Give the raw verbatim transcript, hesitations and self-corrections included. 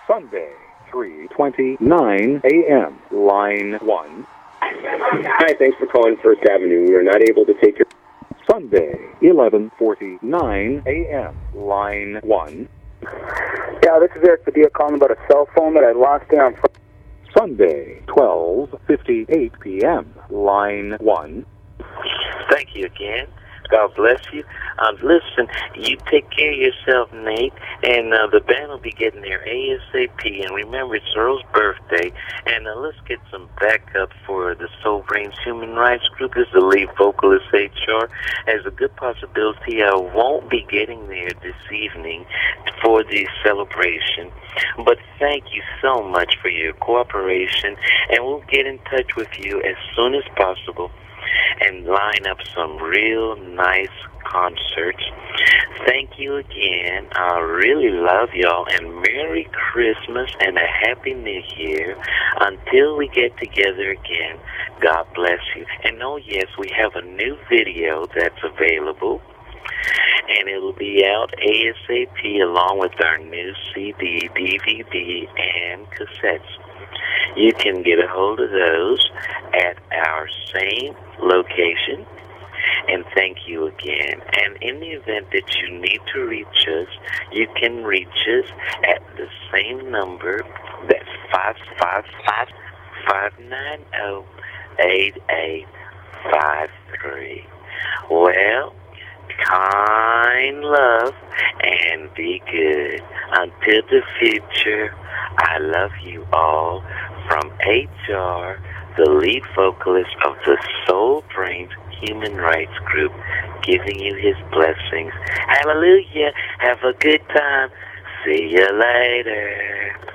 Sunday, three twenty-nine a.m., line one. Hi, thanks for calling First Avenue. We are not able to take your... Sunday, eleven forty-nine a.m., line one. Yeah, this is Eric Padilla calling about a cell phone that I lost down. Sunday, twelve fifty-eight p.m., line one. Thank you again. God bless you. Um, listen, you take care of yourself, Nate, and uh, the band will be getting there ASAP. And remember, it's Earl's birthday, and uh, let's get some backup for the Soul Brains Human Rights Group. This is the lead vocalist, H R. There's a good possibility I won't be getting there this evening for the celebration. But thank you so much for your cooperation, and we'll get in touch with you as soon as possible and line up some real nice concerts. Thank you again. I really love y'all, and Merry Christmas and a Happy New Year. Until we get together again, God bless you. And oh yes, we have a new video that's available, and it'll be out ASAP along with our new C D, D V D, and cassettes. You can get a hold of those at our same location. And thank you again. And in the event that you need to reach us, you can reach us at the same number. That's five five five, five nine zero, eight eight five three. Well, kind love and be good. Until the future, I love you all. From H R, the lead vocalist of the Soul Brains Human Rights Group, giving you his blessings. Hallelujah. Have a good time. See you later.